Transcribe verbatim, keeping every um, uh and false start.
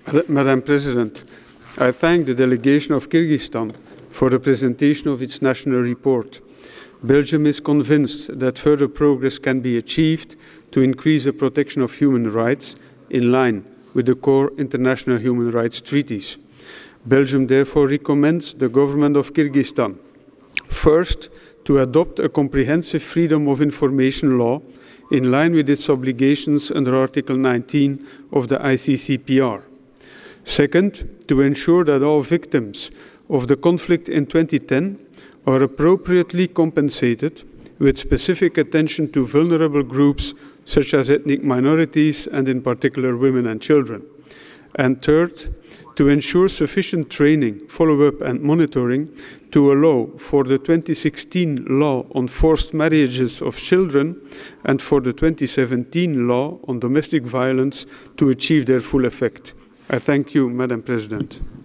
Madam President, I thank the delegation of Kyrgyzstan for the presentation of its national report. Belgium is convinced that further progress can be achieved to increase the protection of human rights in line with the core international human rights treaties. Belgium therefore recommends the government of Kyrgyzstan, first, to adopt a comprehensive freedom of information law in line with its obligations under Article nineteen of the I C C P R. Second, to ensure that all victims of the conflict in twenty ten are appropriately compensated with specific attention to vulnerable groups such as ethnic minorities and in particular women and children. And third, to ensure sufficient training, follow-up and monitoring to allow for the twenty sixteen law on forced marriages of children and for the twenty seventeen law on domestic violence to achieve their full effect. I thank you, Madam President.